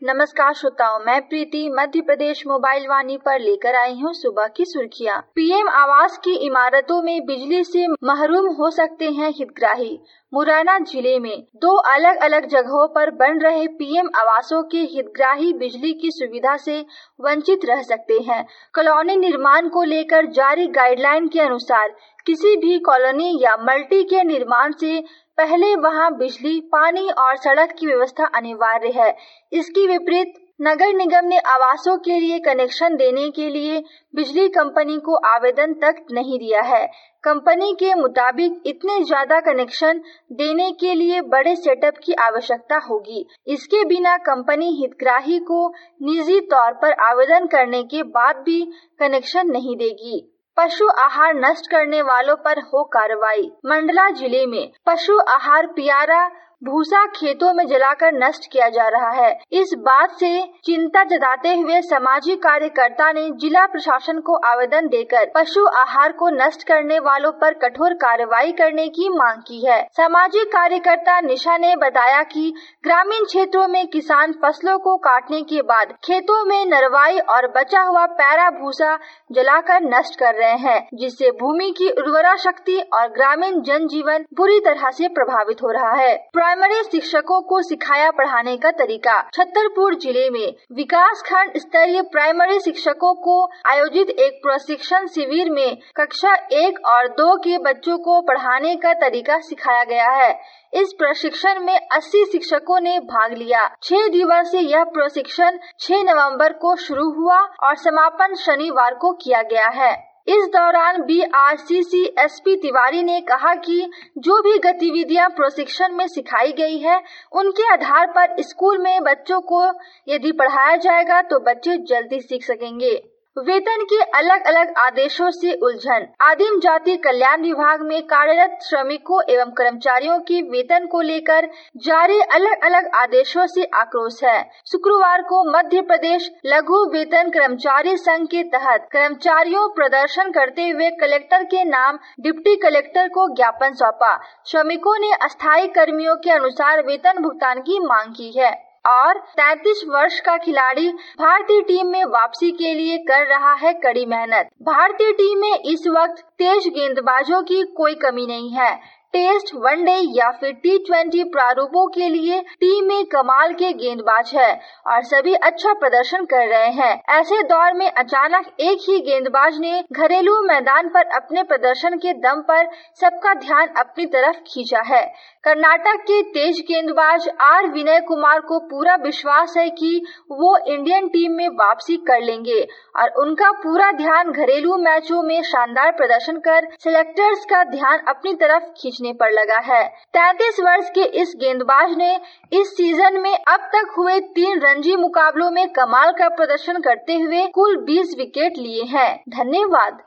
नमस्कार श्रोताओं, मैं प्रीति मध्य प्रदेश मोबाइल वाणी पर लेकर आई हूँ सुबह की सुर्खियाँ। पीएम आवास की इमारतों में बिजली से महरूम हो सकते हैं हितग्राही। मुरैना जिले में 2 अलग अलग जगहों पर बन रहे पीएम आवासों के हितग्राही बिजली की सुविधा से वंचित रह सकते हैं। कॉलोनी निर्माण को लेकर जारी गाइडलाइन के अनुसार किसी भी कॉलोनी या मल्टी के निर्माण से पहले वहां बिजली, पानी और सड़क की व्यवस्था अनिवार्य है। इसकी विपरीत नगर निगम ने आवासों के लिए कनेक्शन देने के लिए बिजली कंपनी को आवेदन तक नहीं दिया है। कंपनी के मुताबिक इतने ज्यादा कनेक्शन देने के लिए बड़े सेटअप की आवश्यकता होगी। इसके बिना कंपनी हितग्राही को निजी तौर पर आवेदन करने के बाद भी कनेक्शन नहीं देगी। पशु आहार नष्ट करने वालों पर हो कार्रवाई। मंडला जिले में पशु आहार पियारा भूसा खेतों में जलाकर नष्ट किया जा रहा है। इस बात से चिंता जताते हुए सामाजिक कार्यकर्ता ने जिला प्रशासन को आवेदन देकर पशु आहार को नष्ट करने वालों पर कठोर कार्रवाई करने की मांग की है। सामाजिक कार्यकर्ता निशा ने बताया कि ग्रामीण क्षेत्रों में किसान फसलों को काटने के बाद खेतों में नरवाई और बचा हुआ पैरा भूसा जलाकर नष्ट कर रहे हैं, जिससे भूमि की उर्वरा शक्ति और ग्रामीण जनजीवन बुरी तरह से प्रभावित हो रहा है। प्राइमरी शिक्षकों को सिखाया पढ़ाने का तरीका। छतरपुर जिले में विकास खंड स्तरीय प्राइमरी शिक्षकों को आयोजित एक प्रशिक्षण शिविर में कक्षा 1 और 2 के बच्चों को पढ़ाने का तरीका सिखाया गया है। इस प्रशिक्षण में 80 शिक्षकों ने भाग लिया। 6 दिवसीय यह प्रशिक्षण 6 नवंबर को शुरू हुआ और समापन शनिवार को किया गया है। इस दौरान BRCC SP तिवारी ने कहा कि जो भी गतिविधियां प्रशिक्षण में सिखाई गई है, उनके आधार पर स्कूल में बच्चों को यदि पढ़ाया जाएगा तो बच्चे जल्दी सीख सकेंगे। वेतन के अलग अलग आदेशों से उलझन। आदिम जाति कल्याण विभाग में कार्यरत श्रमिकों एवं कर्मचारियों के वेतन को लेकर जारी अलग अलग आदेशों से आक्रोश है। शुक्रवार को मध्य प्रदेश लघु वेतन कर्मचारी संघ के तहत कर्मचारियों प्रदर्शन करते हुए कलेक्टर के नाम डिप्टी कलेक्टर को ज्ञापन सौंपा। श्रमिकों ने अस्थायी कर्मियों के अनुसार वेतन भुगतान की मांग की है और 33 वर्ष का खिलाड़ी भारतीय टीम में वापसी के लिए कर रहा है कड़ी मेहनत। भारतीय टीम में इस वक्त तेज गेंदबाजों की कोई कमी नहीं है। टेस्ट, वनडे या फिर T20 प्रारूपों के लिए टीम में कमाल के गेंदबाज है और सभी अच्छा प्रदर्शन कर रहे हैं। ऐसे दौर में अचानक एक ही गेंदबाज ने घरेलू मैदान पर अपने प्रदर्शन के दम पर सबका ध्यान अपनी तरफ खींचा है। कर्नाटक के तेज गेंदबाज R विनय कुमार को पूरा विश्वास है कि वो इंडियन टीम में वापसी कर लेंगे और उनका पूरा ध्यान घरेलू मैचों में शानदार प्रदर्शन कर सिलेक्टर्स का ध्यान अपनी तरफ खींचने पर लगा है। 33 वर्ष के इस गेंदबाज ने इस सीजन में अब तक हुए 3 रणजी मुकाबलों में कमाल का प्रदर्शन करते हुए कुल 20 विकेट लिए हैं। धन्यवाद।